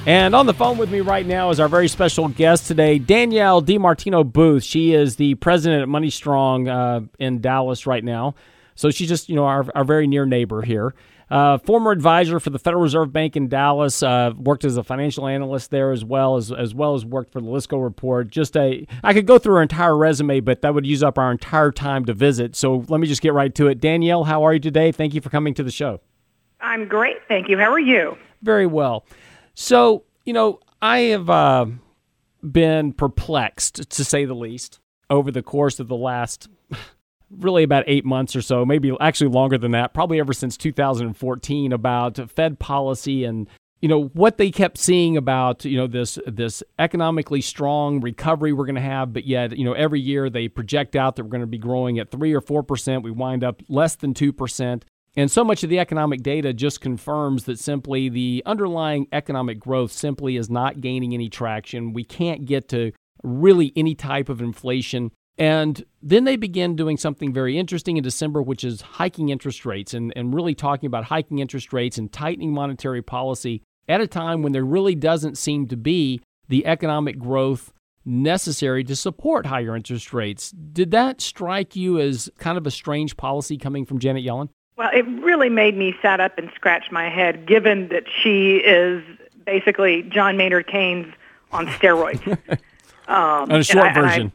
And on the phone with me right now is our very special guest today, Danielle DiMartino Booth. She is the president at Money Strong in Dallas right now. So she's just, our very near neighbor here. Former advisor for the Federal Reserve Bank in Dallas, worked as a financial analyst there as well as worked for the Lisco Report. I could go through her entire resume, but that would use up our entire time to visit. So let me just get right to it. Danielle, how are you today? Thank you for coming to the show. I'm great, thank you. How are you? Very well. So, I have been perplexed, to say the least, over the course of the last really about 8 months or so, maybe actually longer than that, probably ever since 2014, about Fed policy and, what they kept seeing about, this economically strong recovery we're going to have, but yet, every year they project out that we're going to be growing at 3 or 4%. We wind up less than 2%. And so much of the economic data just confirms that simply the underlying economic growth simply is not gaining any traction. We can't get to really any type of inflation. And then they begin doing something very interesting in December, which is hiking interest rates and really talking about hiking interest rates and tightening monetary policy at a time when there really doesn't seem to be the economic growth necessary to support higher interest rates. Did that strike you as kind of a strange policy coming from Janet Yellen? Well, it really made me sat up and scratch my head, given that she is basically John Maynard Keynes on steroids. And a short version.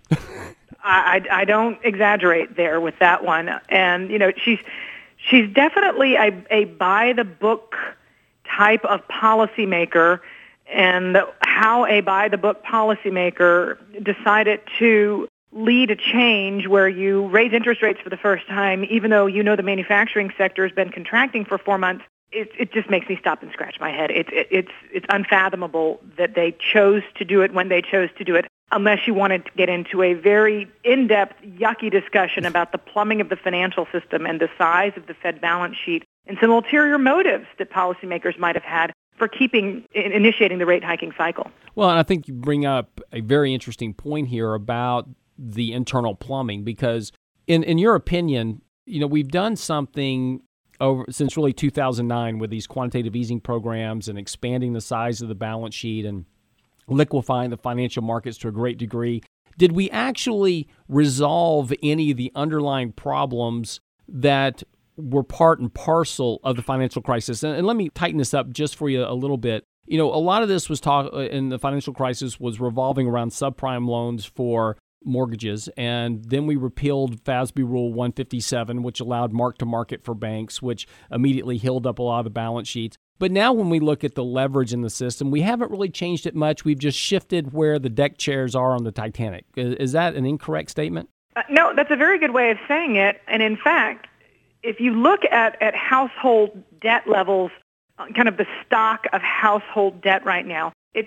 I don't exaggerate there with that one. And, she's definitely a by-the-book type of policymaker, and how a by-the-book policymaker decided to lead a change where you raise interest rates for the first time, even though the manufacturing sector has been contracting for 4 months. It just makes me stop and scratch my head. It's unfathomable that they chose to do it when they chose to do it, unless you wanted to get into a very in-depth, yucky discussion about the plumbing of the financial system and the size of the Fed balance sheet and some ulterior motives that policymakers might have had for initiating the rate hiking cycle. Well, and I think you bring up a very interesting point here about the internal plumbing, because in your opinion, we've done something since really 2009 with these quantitative easing programs and expanding the size of the balance sheet and liquefying the financial markets to a great degree. Did we actually resolve any of the underlying problems that were part and parcel of the financial crisis? And let me tighten this up just for you a little bit. A lot of this was talk in the financial crisis was revolving around subprime loans for mortgages, and then we repealed FASB Rule 157, which allowed mark-to-market for banks, which immediately healed up a lot of the balance sheets. But now when we look at the leverage in the system, we haven't really changed it much. We've just shifted where the deck chairs are on the Titanic. Is that an incorrect statement? No, that's a very good way of saying it. And in fact, if you look at household debt levels, kind of the stock of household debt right now, it's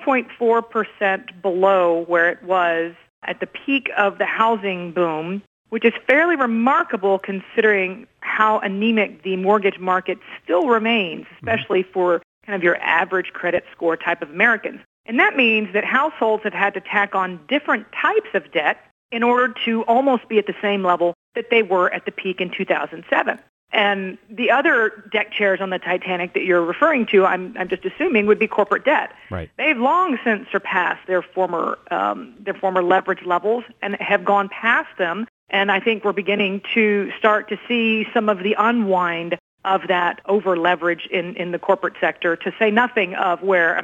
4.4% below where it was at the peak of the housing boom, which is fairly remarkable considering how anemic the mortgage market still remains, especially for kind of your average credit score type of Americans. And that means that households have had to tack on different types of debt in order to almost be at the same level that they were at the peak in 2007. And the other deck chairs on the Titanic that you're referring to, I'm just assuming, would be corporate debt. Right. They've long since surpassed their former leverage levels and have gone past them. And I think we're beginning to start to see some of the unwind of that over leverage in the corporate sector. To say nothing of where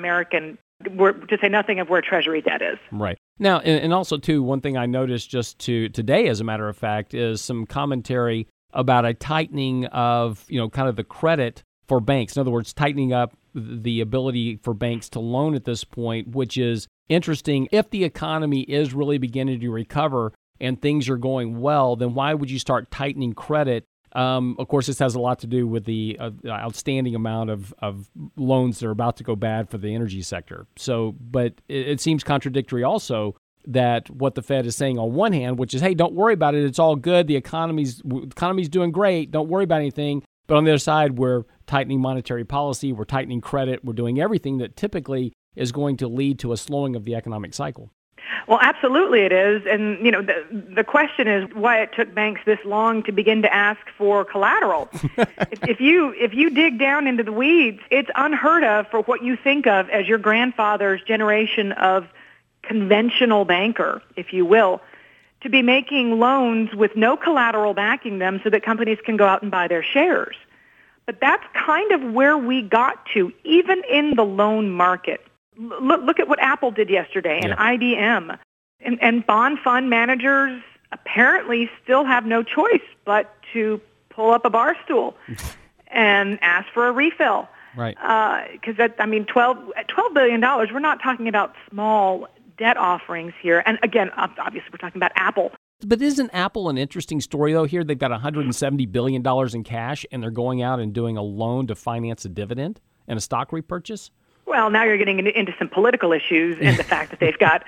Treasury debt is. Right. Now, and also too, one thing I noticed just today, as a matter of fact, is some commentary about a tightening of, kind of the credit for banks. In other words, tightening up the ability for banks to loan at this point, which is interesting. If the economy is really beginning to recover and things are going well, then why would you start tightening credit? Of course, this has a lot to do with the outstanding amount of loans that are about to go bad for the energy sector. So, but it seems contradictory also that what the Fed is saying on one hand, which is, hey, don't worry about it. It's all good. The economy's doing great. Don't worry about anything. But on the other side, we're tightening monetary policy. We're tightening credit. We're doing everything that typically is going to lead to a slowing of the economic cycle. Well, absolutely it is. And, the question is why it took banks this long to begin to ask for collateral. If you dig down into the weeds, it's unheard of for what you think of as your grandfather's generation of conventional banker, if you will, to be making loans with no collateral backing them so that companies can go out and buy their shares. But that's kind of where we got to, even in the loan market. Look at what Apple did yesterday and IBM. And bond fund managers apparently still have no choice but to pull up a bar stool and ask for a refill. Right. Because, $12 billion, we're not talking about small debt offerings here. And again, obviously we're talking about Apple. But isn't Apple an interesting story, though, here? They've got $170 billion in cash, and they're going out and doing a loan to finance a dividend and a stock repurchase? Well, now you're getting into some political issues and the fact that they've got,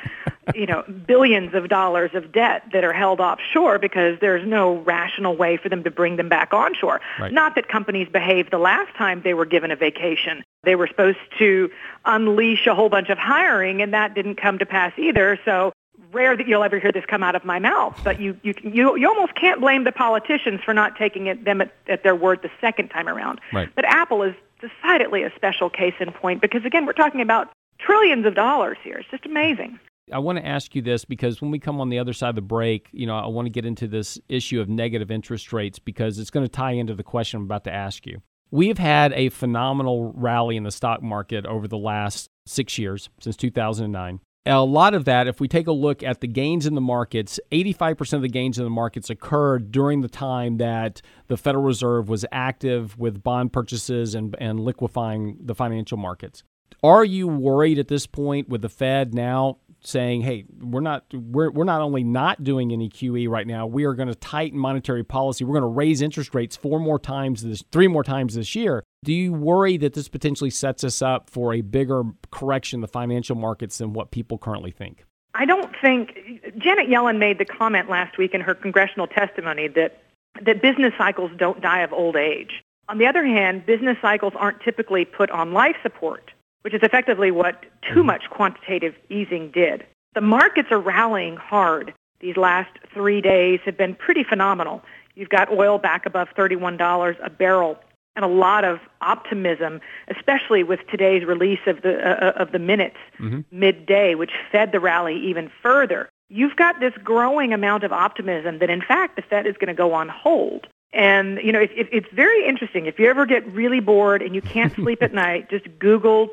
billions of dollars of debt that are held offshore because there's no rational way for them to bring them back onshore. Right. Not that companies behaved the last time they were given a vacation. They were supposed to unleash a whole bunch of hiring, and that didn't come to pass either. So rare that you'll ever hear this come out of my mouth, but you almost can't blame the politicians for not taking them at their word the second time around. Right. But Apple is decidedly a special case in point because, again, we're talking about trillions of dollars here. It's just amazing. I want to ask you this because when we come on the other side of the break, I want to get into this issue of negative interest rates because it's going to tie into the question I'm about to ask you. We have had a phenomenal rally in the stock market over the last 6 years, since 2009. A lot of that, if we take a look at the gains in the markets, 85% of the gains in the markets occurred during the time that the Federal Reserve was active with bond purchases and liquefying the financial markets. Are you worried at this point with the Fed now saying, hey, we're not only not doing any QE right now, we are going to tighten monetary policy. We're going to raise interest rates 3 more times this year. Do you worry that this potentially sets us up for a bigger correction in the financial markets than what people currently think? I don't think Janet Yellen made the comment last week in her congressional testimony that business cycles don't die of old age. On the other hand, business cycles aren't typically put on life support, which is effectively what too much quantitative easing did. The markets are rallying hard. These last 3 days have been pretty phenomenal. You've got oil back above $31 a barrel and a lot of optimism, especially with today's release of the minutes midday, which fed the rally even further. You've got this growing amount of optimism that, in fact, the Fed is going to go on hold. And, it's very interesting. If you ever get really bored and you can't sleep at night, just Google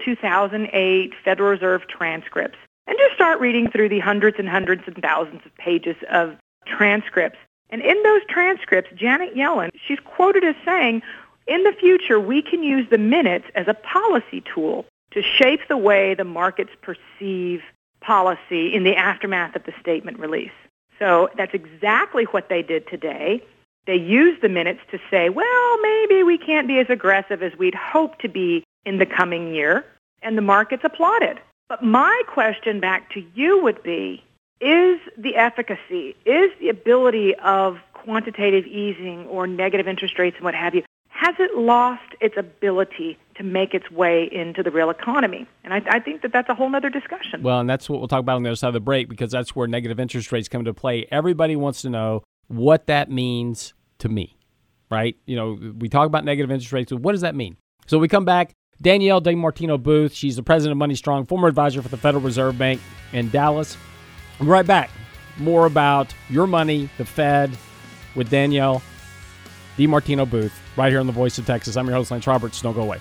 2008 Federal Reserve transcripts and just start reading through the hundreds and hundreds and thousands of pages of transcripts. And in those transcripts, Janet Yellen, she's quoted as saying, in the future, we can use the minutes as a policy tool to shape the way the markets perceive policy in the aftermath of the statement release. So that's exactly what they did today. They used the minutes to say, well, maybe we can't be as aggressive as we'd hope to be in the coming year, and the markets applauded. But my question back to you would be, is the efficacy, is the ability of quantitative easing or negative interest rates and what have you, has it lost its ability to make its way into the real economy? And I think that that's a whole other discussion. Well, and that's what we'll talk about on the other side of the break, because that's where negative interest rates come into play. Everybody wants to know what that means to me, right? We talk about negative interest rates. What does that mean? So we come back. Danielle DiMartino Booth, she's the president of Money Strong, former advisor for the Federal Reserve Bank in Dallas. We'll be right back. More about your money, the Fed, with Danielle DiMartino Booth, right here on The Voice of Texas. I'm your host, Lance Roberts. Don't go away.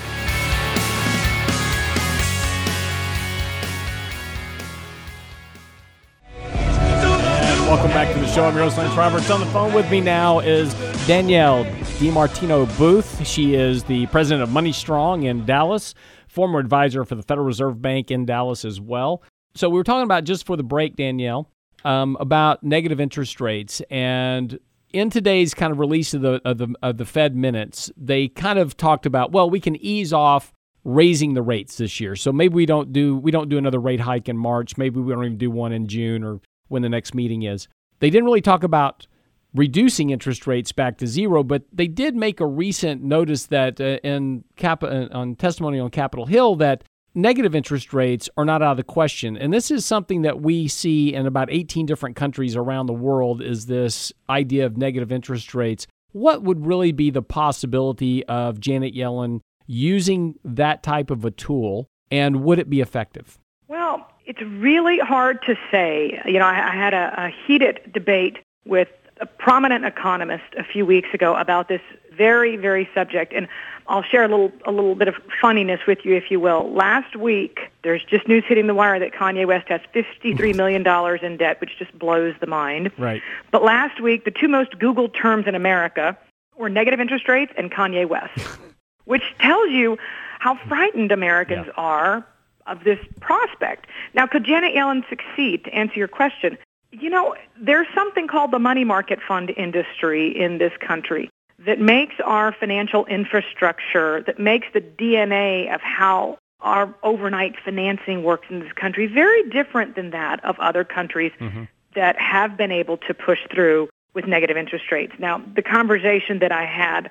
Welcome back to the show. I'm your host, Lance Roberts. On the phone with me now is Danielle DiMartino Booth. She is the president of Money Strong in Dallas, former advisor for the Federal Reserve Bank in Dallas as well. So we were talking about, just for the break, Danielle, about negative interest rates. And in today's kind of release of the Fed minutes, they kind of talked about, well, we can ease off raising the rates this year. So maybe we don't do another rate hike in March. Maybe we don't even do one in June or when the next meeting is. They didn't really talk about reducing interest rates back to zero, but they did make a recent notice that on testimony on Capitol Hill that negative interest rates are not out of the question. And this is something that we see in about 18 different countries around the world, is this idea of negative interest rates. What would really be the possibility of Janet Yellen using that type of a tool, and would it be effective? Well, it's really hard to say. I had a heated debate with a prominent economist a few weeks ago about this very, very subject, and I'll share a little bit of funniness with you, if you will. Last week, there's just news hitting the wire that Kanye West has $53 million in debt, which just blows the mind. Right. But last week, the two most Googled terms in America were negative interest rates and Kanye West, which tells you how frightened Americans are of this prospect. Now, could Janet Yellen succeed, to answer your question? There's something called the money market fund industry in this country that makes our financial infrastructure, that makes the DNA of how our overnight financing works in this country very different than that of other countries that have been able to push through with negative interest rates. Now, the conversation that I had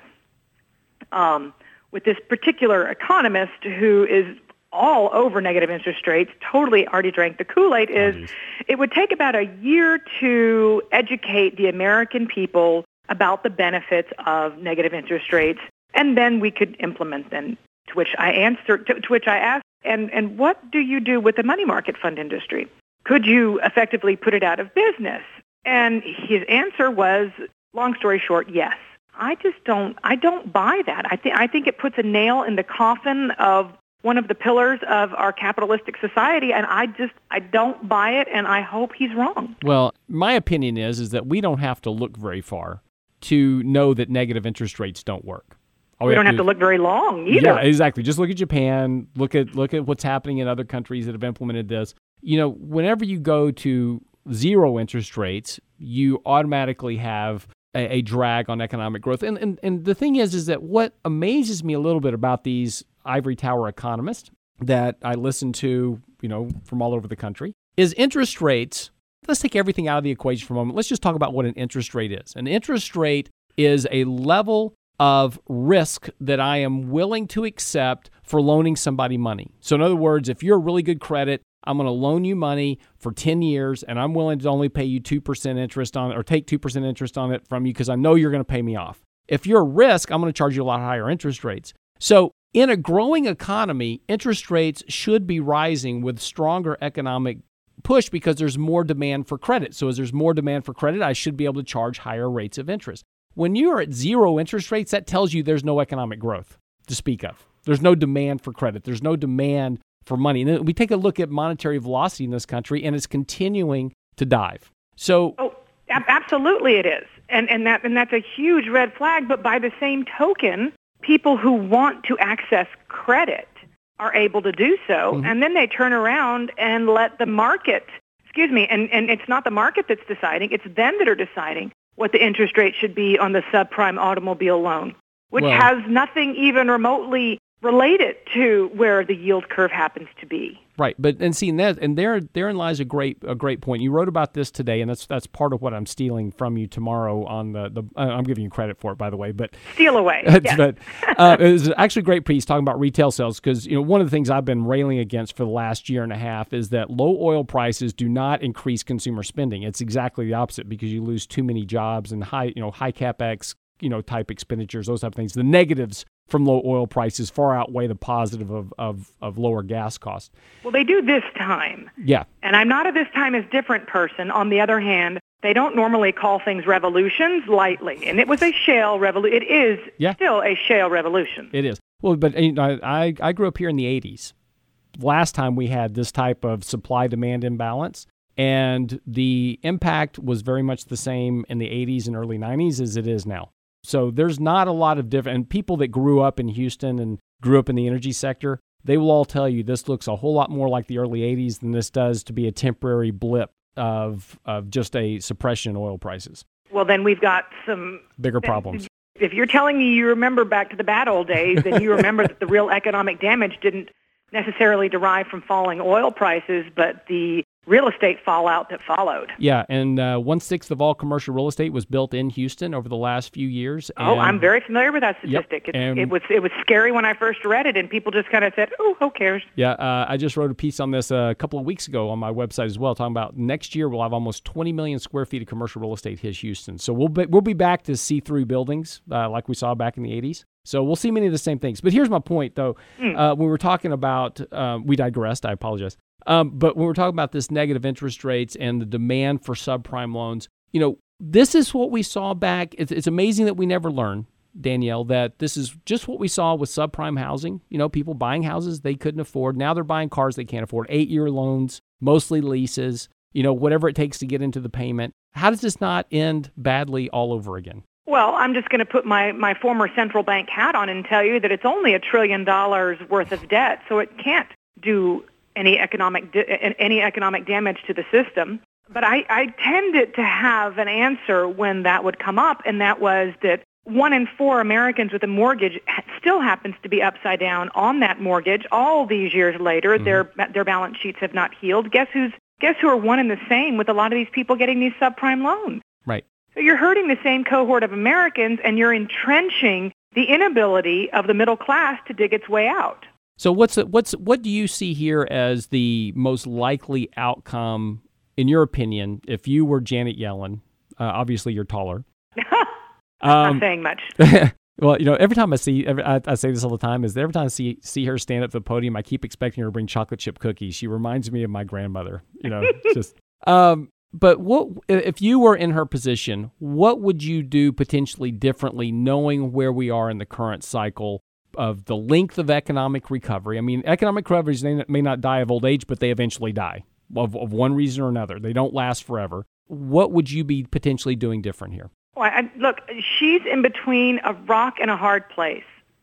with this particular economist who is all over negative interest rates, totally already drank the Kool-Aid, is it would take about a year to educate the American people about the benefits of negative interest rates, and then we could implement them. To which I asked, and what do you do with the money market fund industry? Could you effectively put it out of business? And his answer was, long story short, yes. I don't buy that. I think it puts a nail in the coffin of one of the pillars of our capitalistic society, and I don't buy it, and I hope he's wrong. Well, my opinion is that we don't have to look very far to know that negative interest rates don't work. We don't have to look very long either. Yeah, exactly. Just look at Japan. Look at what's happening in other countries that have implemented this. Whenever you go to zero interest rates, you automatically have a drag on economic growth. And the thing is that what amazes me a little bit about these ivory tower economists that I listen to, from all over the country, is interest rates. Let's take everything out of the equation for a moment. Let's just talk about what an interest rate is. An interest rate is a level of risk that I am willing to accept for loaning somebody money. So in other words, if you're a really good credit, I'm going to loan you money for 10 years, and I'm willing to only pay you 2% interest on it, or take 2% interest on it from you because I know you're going to pay me off. If you're a risk, I'm going to charge you a lot higher interest rates. So in a growing economy, interest rates should be rising with stronger economic push because there's more demand for credit. So as there's more demand for credit, I should be able to charge higher rates of interest. When you are at zero interest rates, that tells you there's no economic growth to speak of. There's no demand for credit. There's no demand for money. And then we take a look at monetary velocity in this country, and it's continuing to dive. So, absolutely it is. And that's a huge red flag. But by the same token, people who want to access credit are able to do so, and then they turn around and let the market, and it's not the market that's deciding, it's them that are deciding what the interest rate should be on the subprime automobile loan, which has nothing even remotely related to where the yield curve happens to be. Right, therein lies a great point. You wrote about this today, and that's part of what I'm stealing from you tomorrow on the I'm giving you credit for it, by the way. But steal away. Yes. But it was actually a great piece talking about retail sales because one of the things I've been railing against for the last year and a half is that low oil prices do not increase consumer spending. It's exactly the opposite because you lose too many jobs and high capex type expenditures, those type of things. The negatives from low oil prices far outweigh the positive of lower gas costs. Well, they do this time. Yeah. And I'm not a this time is different person. On the other hand, they don't normally call things revolutions lightly. And it was a shale revolution. It is still a shale revolution. It is. Well, but I grew up here in the 80s. Last time we had this type of supply-demand imbalance. And the impact was very much the same in the 80s and early 90s as it is now. So there's not a lot of different, and people that grew up in Houston and grew up in the energy sector, they will all tell you this looks a whole lot more like the early 80s than this does to be a temporary blip of just a suppression in oil prices. Well, then we've got some bigger problems. If you're telling me you remember back to the bad old days, then you remember that the real economic damage didn't necessarily derive from falling oil prices, but the real estate fallout that followed. Yeah, and 1/6 of all commercial real estate was built in Houston over the last few years. Oh, I'm very familiar with that statistic. Yep, it was scary when I first read it, and people just kind of said, "Oh, who cares?" Yeah, I just wrote a piece on this a couple of weeks ago on my website as well, talking about next year we'll have almost 20 million square feet of commercial real estate hit Houston. So we'll be back to see-through buildings like we saw back in the 80s. So we'll see many of the same things. But here's my point, though. When we're talking about, we digressed, I apologize. But when we're talking about this negative interest rates and the demand for subprime loans, this is what we saw back. It's amazing that we never learn, Danielle, that this is just what we saw with subprime housing. People buying houses they couldn't afford. Now they're buying cars they can't afford. 8-year loans, mostly leases, whatever it takes to get into the payment. How does this not end badly all over again? Well, I'm just going to put my former central bank hat on and tell you that it's only $1 trillion worth of debt, so it can't do any economic damage to the system. But I tended to have an answer when that would come up, and that was that 1 in 4 Americans with a mortgage still happens to be upside down on that mortgage all these years later. Mm-hmm. Their balance sheets have not healed. Guess who are one and the same with a lot of these people getting these subprime loans? Right. So you're hurting the same cohort of Americans, and you're entrenching the inability of the middle class to dig its way out. So what do you see here as the most likely outcome, in your opinion, if you were Janet Yellen? Obviously, you're taller. Not saying much. Well, every time I say this all the time, is that every time I see her stand up at the podium, I keep expecting her to bring chocolate chip cookies. She reminds me of my grandmother. Just. But what if you were in her position? What would you do potentially differently, knowing where we are in the current cycle of the length of economic recovery? I mean, economic recoveries may not die of old age, but they eventually die of one reason or another. They don't last forever. What would you be potentially doing different here? Well, look, she's in between a rock and a hard place.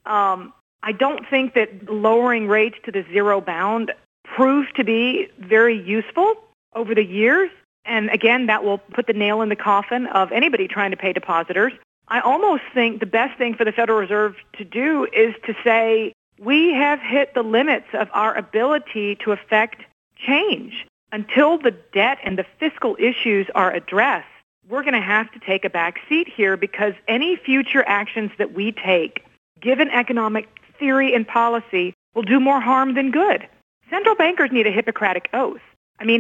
I don't think that lowering rates to the zero bound proved to be very useful over the years. And again, that will put the nail in the coffin of anybody trying to pay depositors. I almost think the best thing for the Federal Reserve to do is to say, we have hit the limits of our ability to affect change. Until the debt and the fiscal issues are addressed, we're going to have to take a back seat here, because any future actions that we take, given economic theory and policy, will do more harm than good. Central bankers need a Hippocratic oath. I mean,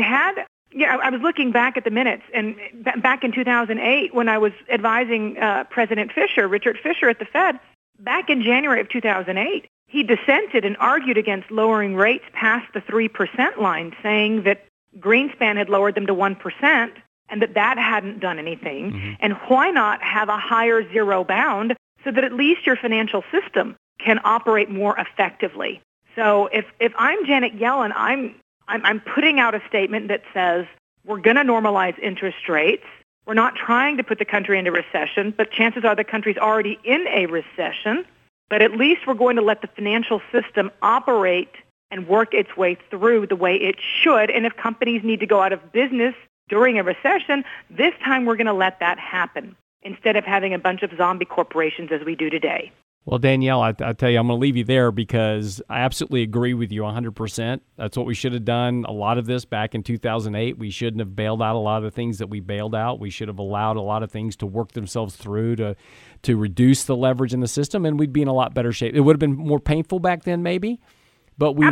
I was looking back at the minutes, and back in 2008, when I was advising President Fisher, Richard Fisher at the Fed, back in January of 2008, he dissented and argued against lowering rates past the 3% line, saying that Greenspan had lowered them to 1% and that hadn't done anything. Mm-hmm. And why not have a higher zero bound so that at least your financial system can operate more effectively? So if I'm Janet Yellen, I'm putting out a statement that says we're going to normalize interest rates. We're not trying to put the country into recession, but chances are the country's already in a recession. But at least we're going to let the financial system operate and work its way through the way it should. And if companies need to go out of business during a recession, this time we're going to let that happen instead of having a bunch of zombie corporations as we do today. Well, Danielle, I tell you, I'm going to leave you there because I absolutely agree with you 100%. That's what we should have done. A lot of this back in 2008. We shouldn't have bailed out a lot of the things that we bailed out. We should have allowed a lot of things to work themselves through to reduce the leverage in the system, and we'd be in a lot better shape. It would have been more painful back then, maybe, but we would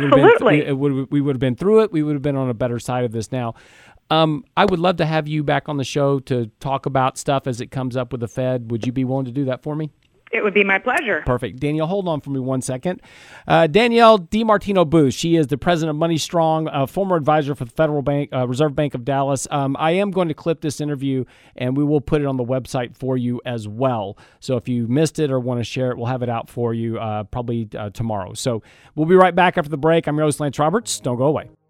have been through it. We would have been on a better side of this now. I would love to have you back on the show to talk about stuff as it comes up with the Fed. Would you be willing to do that for me? It would be my pleasure. Perfect. Danielle, hold on for me 1 second. Danielle DiMartino Booth, she is the president of Money Strong, a former advisor for the Federal Bank, Reserve Bank of Dallas. I am going to clip this interview, and we will put it on the website for you as well. So if you missed it or want to share it, we'll have it out for you probably tomorrow. So we'll be right back after the break. I'm your host, Lance Roberts. Don't go away.